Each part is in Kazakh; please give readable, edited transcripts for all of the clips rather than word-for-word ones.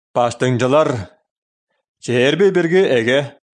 Баштыңжылар, жерби бірге әге.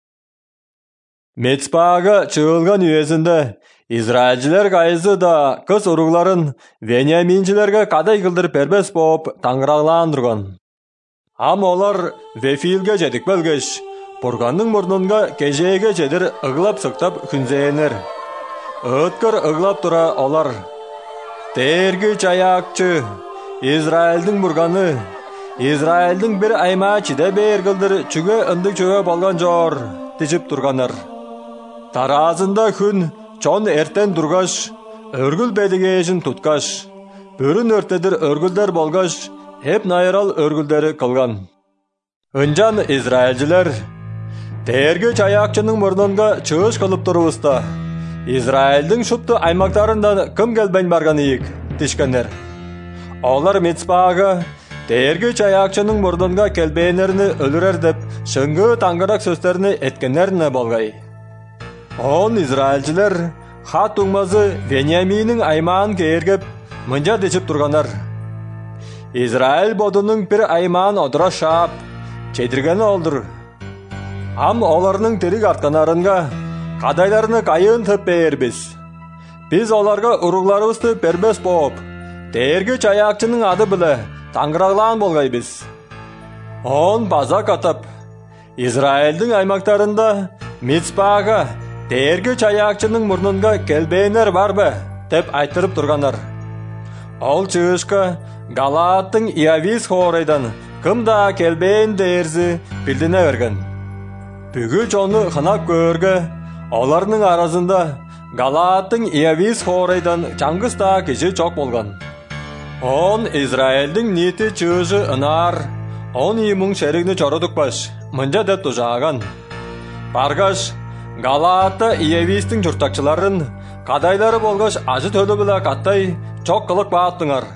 Мецпаға чығылған үйесінде Израильчілер қайызы да қыз ұруғларын Вениаминчілерге қадай қылдыр пербес боп таңырағландырған. Ам олар Вефилге жетік бәлгеш, Бұрғанның мұрнынға кежеге жедір ұғылап сықтап күнзейінер. Өткір ұғылап тұра олар. Тергі чаяқчы, Израильдің бұрғаны, Израильдің бір айма чиде бергілдір чүге үндік чөге болған жор, тежіп тұрғаныр. Таразында күн чон әртен тұрғаш, өргіл бәдігежін тұтқаш, бүрін өртедір өргілдер болғаш, хеп найырал өргілдері қылған. Үнжан Израильчілер, тергі чаяқчының мұрнынға чығыш қылып тұрғыста, Израильдің шупты аймақтарында кім келбән барған иік, тешкенер. Олар Мецпаға, тергі чаяқчының мұрнынға келбейінеріні өлірер деп, шыңғы таңғырақ сөздеріні еткенеріне болғай. Он Израильчілер, хат ұңмазы Вениаминнің аймағын кейергеп, мұнжа дешіп тұрғанар. Израиль бодының бір аймағын одыра шап, чедіргені олдыр. Ам оларының терік артқанарынға, қадайларыны қайын түп бейірбіз. Біз оларға ұруғларымызды бербес боп, тергі чаяқчының ады білі, таңғырағлан болғай біз. Он база қатып, Израильдің аймақтарында Мицпаға тергі чаяқчының мұрнынға келбейінер бар бі, деп айттырып тұрғанар. Ол чығышқа Галааттың Иавис хорайдан кімда келбейін дерзі білдіне өрген. Бүгі жоны қынап көргі, оларының арасында Галааттың Иавис хорайдан чаңғыста кеші чок болған. Он Израильдің ниеті чыжы ынар, он имың шерігні чоры тұқпаш, мұнжа деп тұжаған. Барғаш, Галаатта Иевистің жұртақчыларын, қадайлары болғаш ажы төлі білі қаттай, чок қылық бааттыңар.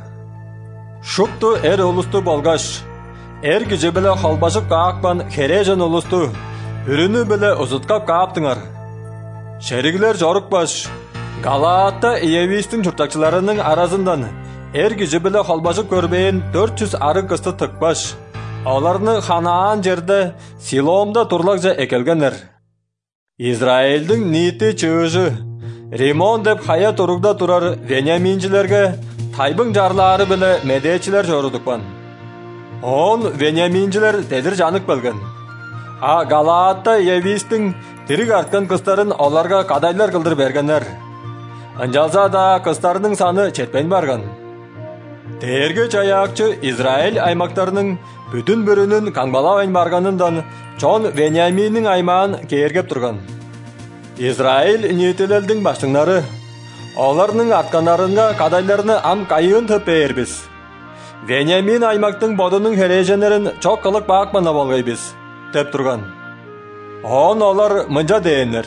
Шупту әр олысты болғаш, әр кежі білі холбашып қақпан хережен олысты, үріні білі ұзытқап қаптыңар. Шерігілер жорықпаш, Галаатта Иевистің жұртақчыларының арасындан, Әргі жібілі холбашып көрбейін 400 ары қысты тұқпаш. Оларыны Ханаан жерді Силомда тұрлақжа әкелгенер. Израильдің ниеті чыжы, Римон деп хая тұрғда тұрар Вениаминчілерге тайбың жарлары білі медечілер жорудықпан. Он Вениаминчілер дедір жанық білген. А Галаатта Евистің тірік артқан қыстарын оларға қадайлар қылдыр бергенер. Анжалса да қыстарының саны четпен барған. Тергі чаяқчы Израиль аймақтарының бүтін бүрінің қаңбалауын барғанындан чон Вениаминнің аймағын кейергеп тұрған. Израиль ниетелелдің баштыңнары, оларының артқанарынға қадайларыны ам қайын түп бейірбіз. Вениамин аймақтың бодының хереженерін чок қылық бақмана болғайбіз, деп тұрған. Он олар мұнжа дейінер.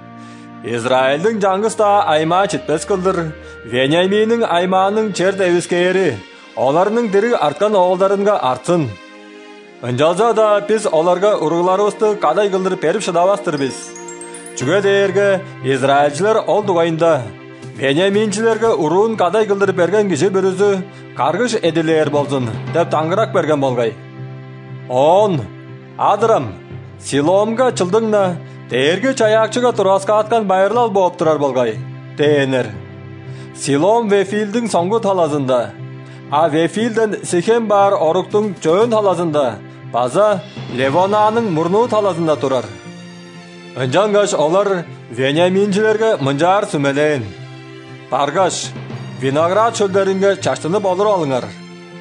Израильдің жаңғыста айма чітпес қылдыр, Вениаминнің аймағының черт әвіскейері, оларының дірі артқан оғылдарынға артсын. Үнжалза да біз оларға ұруғларымызды қадай қылдыр періп шыдавастыр біз. Жүге дейерге Израильчілер ол дуайында, Вениаминчілерге ұруын қадай қылдыр берген кеші бірізі қарғыш еділер болсын, деп таңғырақ берген болғай. Он, адырам, Силомға чылдыңна, Тергі чаяқчыға тұрасқа атқан байырлал болып тұрар болғай, дейінер. Силом Вефилдің соңғы талазында, а Вефилден Сихем бар орықтың жөн талазында, база Левонаның мұрну талазында тұрар. Үнжанғаш олар Вениаминчілерге мұнжар сүмелейін. Барғаш, виноград шөлдерінге чаштыны болыр алыңар.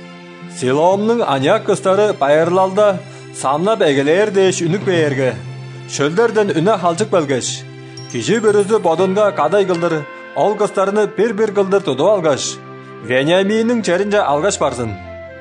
Силомның аньяк қыстары байырлалда самнап әгелер деш үнік бейерге. Шөлдерден үні халчық бәлгеш. Кеші бірізі бодынға қадай қылдыр, ол қыстарыны бір қылдыр тұды алғаш. Вениаминнің черінже алғаш барсын.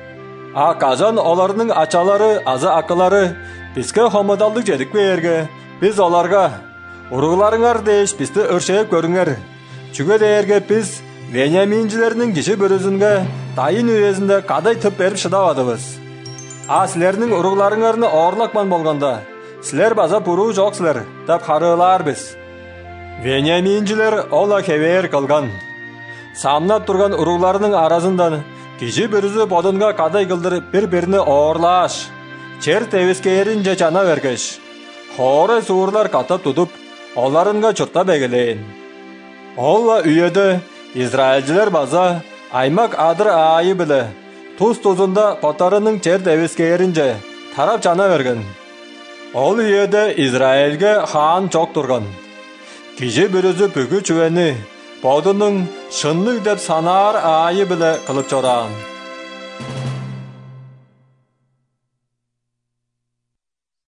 А қазан оларының ачалары, азы ақылары, бізге хомыдалдық жедік бейерге. Біз оларға, ұруғларыңар деш бізді өршейіп көріңер. Чүге дейерге біз Вениаминчілерінің кеші бірізінге тайын үйезінде қадай түп беріп шыдавадыбыз. А сілерінің ұруғларыңарыны оғырлақман болғанда, сілер база бұру жоқ сілер, деп қарылар біз. Вениаминчілер ола кевер қылған. Самнап тұрған ұруғларының арасындан, кеші бірізі бодынға қадай қылдыр бір-біріні оғырлаш. чер тебискеринже жана бергеш, хоре суурлар катап тутуп, оларынга чурта бегелейин. Олла үйеде Израильжилер база аймак адыр айы биле туз-тузунда потарының чер тебискеринже тарап жана берген. Ол үйеде Израильге хаан чок турган. Кижи бүрүзү бүгү чүвени бодунун шыннык деп санаар айы биле кылып чораан.